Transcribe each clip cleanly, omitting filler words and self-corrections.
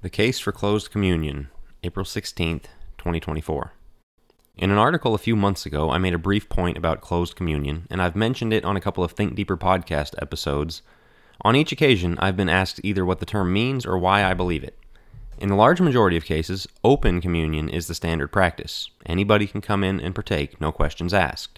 The Case for Closed Communion, April 16th, 2024. In an article a few months ago, I made a brief point about closed communion, and I've mentioned it on a couple of Think Deeper podcast episodes. On each occasion, I've been asked either what the term means or why I believe it. In the large majority of cases, open communion is the standard practice. Anybody can come in and partake, no questions asked.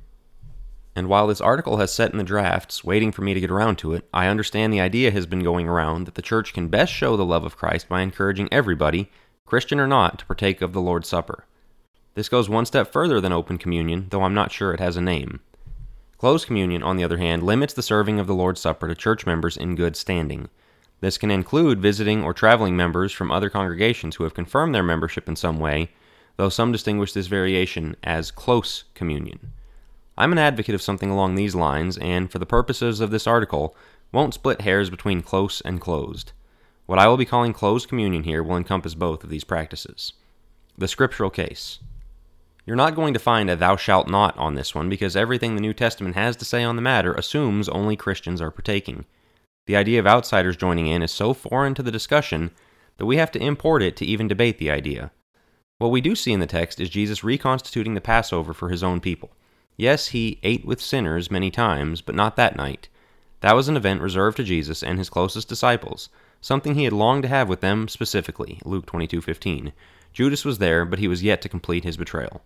And while this article has sat in the drafts, waiting for me to get around to it, I understand the idea has been going around that the church can best show the love of Christ by encouraging everybody, Christian or not, to partake of the Lord's Supper. This goes one step further than open communion, though I'm not sure it has a name. Closed communion, on the other hand, limits the serving of the Lord's Supper to church members in good standing. This can include visiting or traveling members from other congregations who have confirmed their membership in some way, though some distinguish this variation as close communion. I'm an advocate of something along these lines, and for the purposes of this article, won't split hairs between close and closed. What I will be calling closed communion here will encompass both of these practices. The scriptural case. You're not going to find a thou shalt not on this one, because everything the New Testament has to say on the matter assumes only Christians are partaking. The idea of outsiders joining in is so foreign to the discussion that we have to import it to even debate the idea. What we do see in the text is Jesus reconstituting the Passover for his own people. Yes, he ate with sinners many times, but not that night. That was an event reserved to Jesus and his closest disciples, something he had longed to have with them specifically, Luke 22:15. Judas was there, but he was yet to complete his betrayal.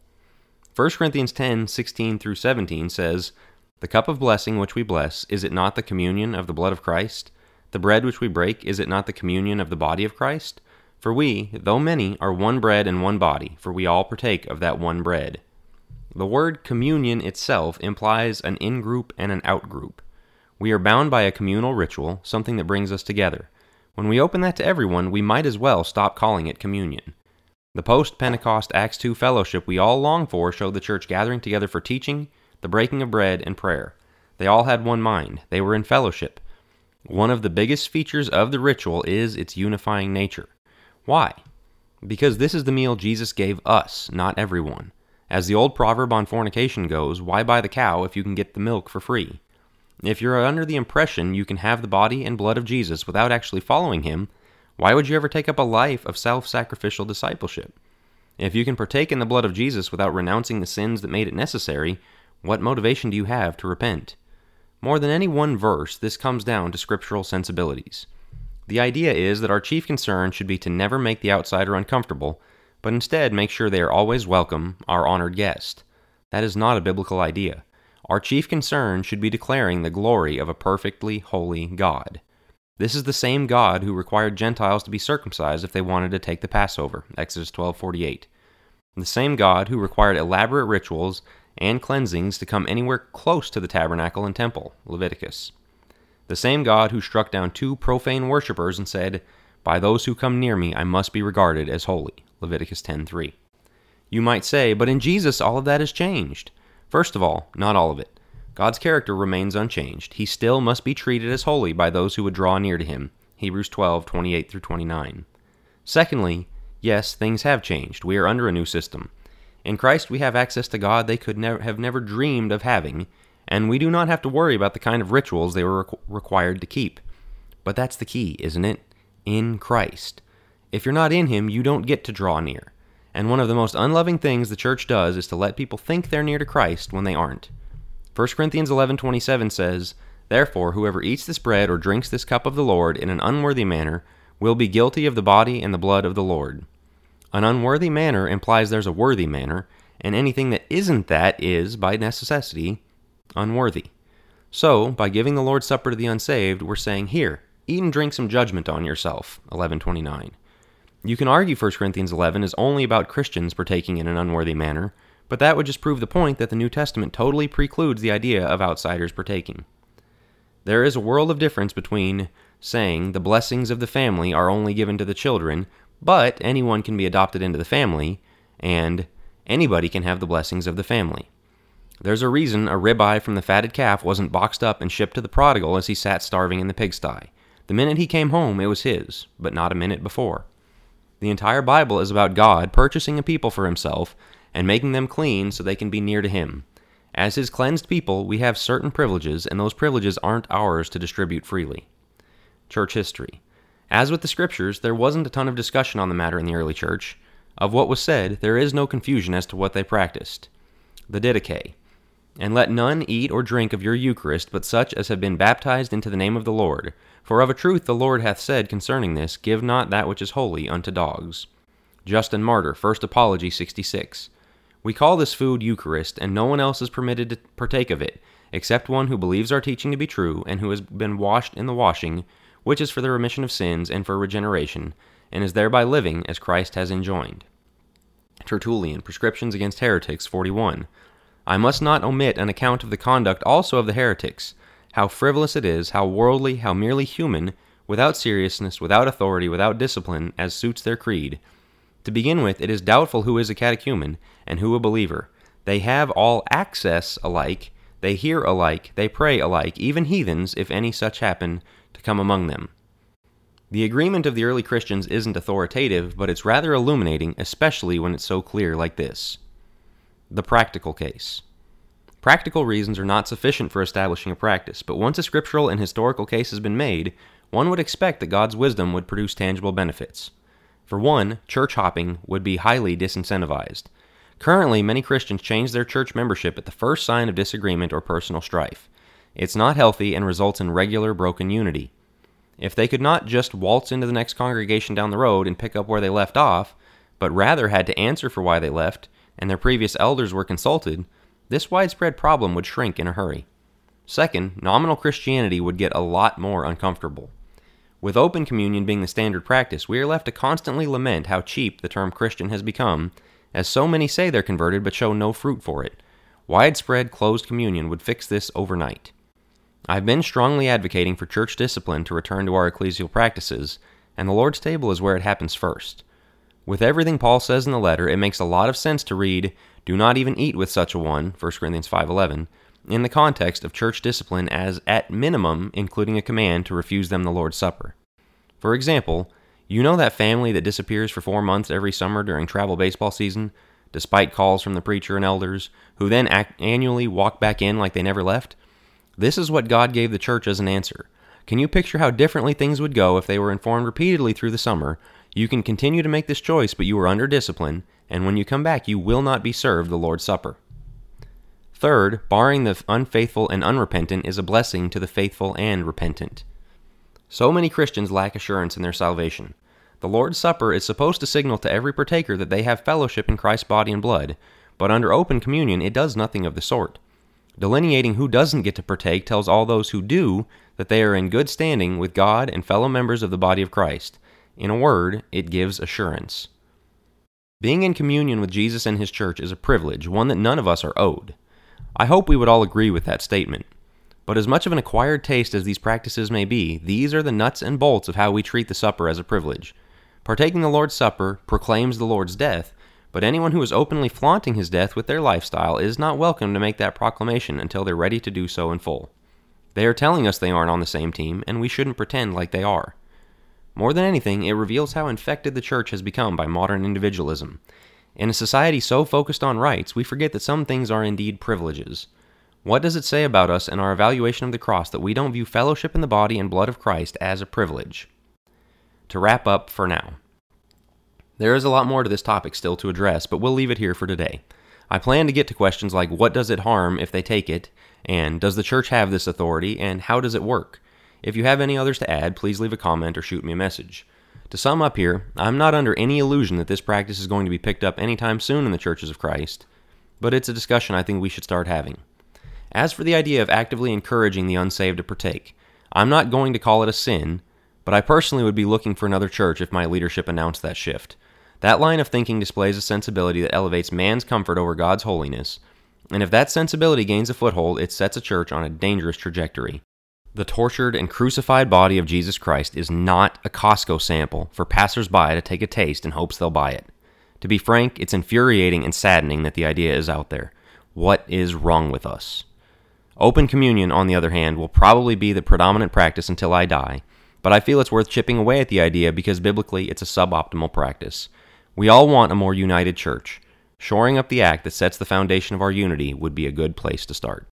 1 Corinthians 10:16 through 17 says, "The cup of blessing which we bless, is it not the communion of the blood of Christ? The bread which we break, is it not the communion of the body of Christ? For we, though many, are one bread and one body, for we all partake of that one bread." The word communion itself implies an in-group and an out-group. We are bound by a communal ritual, something that brings us together. When we open that to everyone, we might as well stop calling it communion. The post-Pentecost Acts 2 fellowship we all long for showed the church gathering together for teaching, the breaking of bread, and prayer. They all had one mind. They were in fellowship. One of the biggest features of the ritual is its unifying nature. Why? Because this is the meal Jesus gave us, not everyone. As the old proverb on fornication goes, why buy the cow if you can get the milk for free? If you're under the impression you can have the body and blood of Jesus without actually following him, why would you ever take up a life of self-sacrificial discipleship? If you can partake in the blood of Jesus without renouncing the sins that made it necessary, what motivation do you have to repent? More than any one verse, this comes down to scriptural sensibilities. The idea is that our chief concern should be to never make the outsider uncomfortable, but instead make sure they are always welcome, our honored guest. That is not a biblical idea. Our chief concern should be declaring the glory of a perfectly holy God. This is the same God who required Gentiles to be circumcised if they wanted to take the Passover, Exodus 12:48. The same God who required elaborate rituals and cleansings to come anywhere close to the tabernacle and temple, Leviticus. The same God who struck down 2 profane worshippers and said, "By those who come near me I must be regarded as holy," Leviticus 10:3. You might say, but in Jesus all of that has changed. First of all, not all of it. God's character remains unchanged. He still must be treated as holy by those who would draw near to him, Hebrews 12:28 through 29. Secondly, yes, things have changed. We are under a new system. In Christ we have access to God they could have never dreamed of having, and we do not have to worry about the kind of rituals they were required to keep. But that's the key, isn't it? In Christ. If you're not in him, you don't get to draw near. And one of the most unloving things the church does is to let people think they're near to Christ when they aren't. 1 Corinthians 11:27 says, "Therefore whoever eats this bread or drinks this cup of the Lord in an unworthy manner will be guilty of the body and the blood of the Lord." An unworthy manner implies there's a worthy manner, and anything that isn't that is, by necessity, unworthy. So, by giving the Lord's Supper to the unsaved, we're saying, here, eat and drink some judgment on yourself, 11:29. You can argue 1 Corinthians 11 is only about Christians partaking in an unworthy manner, but that would just prove the point that the New Testament totally precludes the idea of outsiders partaking. There is a world of difference between saying the blessings of the family are only given to the children, but anyone can be adopted into the family, and anybody can have the blessings of the family. There's a reason a ribeye from the fatted calf wasn't boxed up and shipped to the prodigal as he sat starving in the pigsty. The minute he came home, it was his, but not a minute before. The entire Bible is about God purchasing a people for himself and making them clean so they can be near to him. As his cleansed people, we have certain privileges, and those privileges aren't ours to distribute freely. Church history. As with the scriptures, there wasn't a ton of discussion on the matter in the early church. Of what was said, there is no confusion as to what they practiced. The Didache. And let none eat or drink of your Eucharist, but such as have been baptized into the name of the Lord. For of a truth the Lord hath said concerning this, Give not that which is holy unto dogs. Justin Martyr, First Apology 66. We call this food Eucharist, and no one else is permitted to partake of it, except one who believes our teaching to be true, and who has been washed in the washing, which is for the remission of sins and for regeneration, and is thereby living as Christ has enjoined. Tertullian, Prescriptions Against Heretics 41. I must not omit an account of the conduct also of the heretics, how frivolous it is, how worldly, how merely human, without seriousness, without authority, without discipline, as suits their creed. To begin with, it is doubtful who is a catechumen, and who a believer. They have all access alike, they hear alike, they pray alike, even heathens, if any such happen to come among them. The agreement of the early Christians isn't authoritative, but it's rather illuminating, especially when it's so clear like this. The practical case. Practical reasons are not sufficient for establishing a practice, but once a scriptural and historical case has been made, one would expect that God's wisdom would produce tangible benefits. For one, church hopping would be highly disincentivized. Currently, many Christians change their church membership at the first sign of disagreement or personal strife. It's not healthy and results in regular broken unity. If they could not just waltz into the next congregation down the road and pick up where they left off, but rather had to answer for why they left, and their previous elders were consulted, this widespread problem would shrink in a hurry. Second, nominal Christianity would get a lot more uncomfortable. With open communion being the standard practice, we are left to constantly lament how cheap the term Christian has become, as so many say they're converted but show no fruit for it. Widespread closed communion would fix this overnight. I've been strongly advocating for church discipline to return to our ecclesial practices, and the Lord's table is where it happens first. With everything Paul says in the letter, it makes a lot of sense to read, "Do not even eat with such a one," 1 Corinthians 5:11, in the context of church discipline as, at minimum, including a command to refuse them the Lord's Supper. For example, you know that family that disappears for 4 months every summer during travel baseball season, despite calls from the preacher and elders, who then annually walk back in like they never left? This is what God gave the church as an answer. Can you picture how differently things would go if they were informed repeatedly through the summer, you can continue to make this choice, but you are under discipline, and when you come back you will not be served the Lord's Supper? Third, barring the unfaithful and unrepentant is a blessing to the faithful and repentant. So many Christians lack assurance in their salvation. The Lord's Supper is supposed to signal to every partaker that they have fellowship in Christ's body and blood, but under open communion it does nothing of the sort. Delineating who doesn't get to partake tells all those who do that they are in good standing with God and fellow members of the body of Christ. In a word, it gives assurance. Being in communion with Jesus and His church is a privilege, one that none of us are owed. I hope we would all agree with that statement. But as much of an acquired taste as these practices may be, these are the nuts and bolts of how we treat the supper as a privilege. Partaking the Lord's Supper proclaims the Lord's death, but anyone who is openly flaunting His death with their lifestyle is not welcome to make that proclamation until they're ready to do so in full. They are telling us they aren't on the same team, and we shouldn't pretend like they are. More than anything, it reveals how infected the church has become by modern individualism. In a society so focused on rights, we forget that some things are indeed privileges. What does it say about us and our evaluation of the cross that we don't view fellowship in the body and blood of Christ as a privilege? To wrap up for now. There is a lot more to this topic still to address, but we'll leave it here for today. I plan to get to questions like what does it harm if they take it, and does the church have this authority, and how does it work? If you have any others to add, please leave a comment or shoot me a message. To sum up here, I'm not under any illusion that this practice is going to be picked up anytime soon in the churches of Christ, but it's a discussion I think we should start having. As for the idea of actively encouraging the unsaved to partake, I'm not going to call it a sin, but I personally would be looking for another church if my leadership announced that shift. That line of thinking displays a sensibility that elevates man's comfort over God's holiness, and if that sensibility gains a foothold, it sets a church on a dangerous trajectory. The tortured and crucified body of Jesus Christ is not a Costco sample for passers-by to take a taste in hopes they'll buy it. To be frank, it's infuriating and saddening that the idea is out there. What is wrong with us? Open communion, on the other hand, will probably be the predominant practice until I die, but I feel it's worth chipping away at the idea because biblically it's a suboptimal practice. We all want a more united church. Shoring up the act that sets the foundation of our unity would be a good place to start.